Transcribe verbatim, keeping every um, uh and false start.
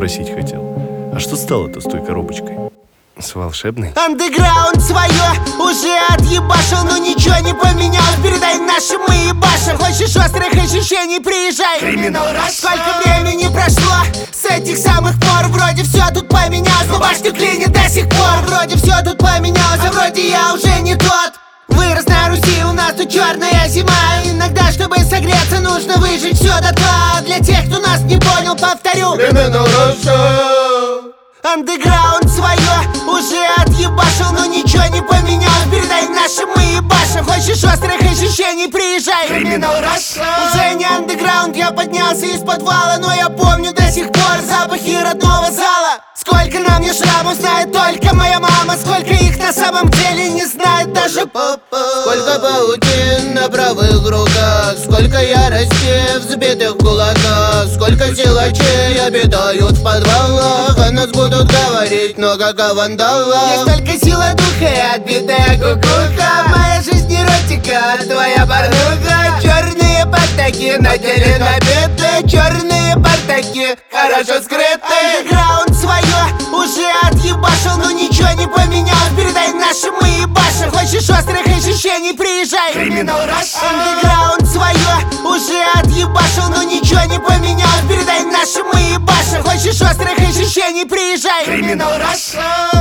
спросить хотел. А что стало-то с той коробочкой? С волшебной? Андеграунд свое уже отъебашил, но ничего не поменялось. Передай нашим мы ебашим. Хочешь острых ощущений, приезжай. Криминал Раша. Сколько времени прошло с этих самых пор? Вроде все тут поменялось, но башню клинит до сих пор. Вроде все тут поменялось, а вроде я уже не тот. Вырос на Руси, у нас тут черная зима. Иногда, чтобы согреться, нужно выжить все дотла. Для тех, кто нас не понял, повторю. Криминал Раша. Андеграунд свое уже отъебашил, но ничего не поменялось. Передай нашим мы ебашим. Хочешь острых ощущений, приезжай. Криминал Раша. Уже не андеграунд, я поднялся из подвала, но я помню до сих пор запахи родного зала. Сколько на мне шрамов знает только моя мама. Сколько их на самом деле не знает даже папа. Сколько паутин на правых руках, сколько ярости в сбитых кулаках, сколько силачей обитают в подвалах. О нас будут говорить много о вандалах. Есть только сила духа и отбитая кукуха. Моя жизнь эротика, твоя порнуха. Черные портаки на теле набиты, черные портаки хорошо скрыты. Андеграунд свое уже отъебашил, но ничего не поменялось. Передай нашим мы ебашим. Хочешь острых ощущений, приезжай. Криминал Раша. Андеграунд свое уже отъебашил, но ничего не поменялось. Передай нашим мы ебашим. Хочешь острых ощущений, приезжай. Криминал Раша.